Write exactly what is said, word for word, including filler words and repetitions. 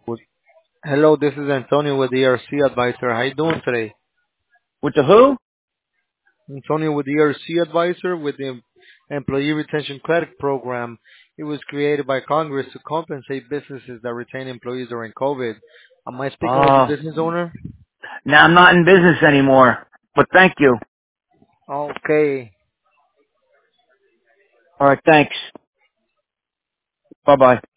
With- Hello, this is Antonio with E R C Advisor. How you doing today? With the who? Antonio with E R C Advisor with the Employee Retention Credit Program. It was created by Congress to compensate businesses that retain employees during COVID. Am I speaking with the Oh, business owner? now I'm not in business anymore. But thank you. Okay. All right, thanks. Bye bye.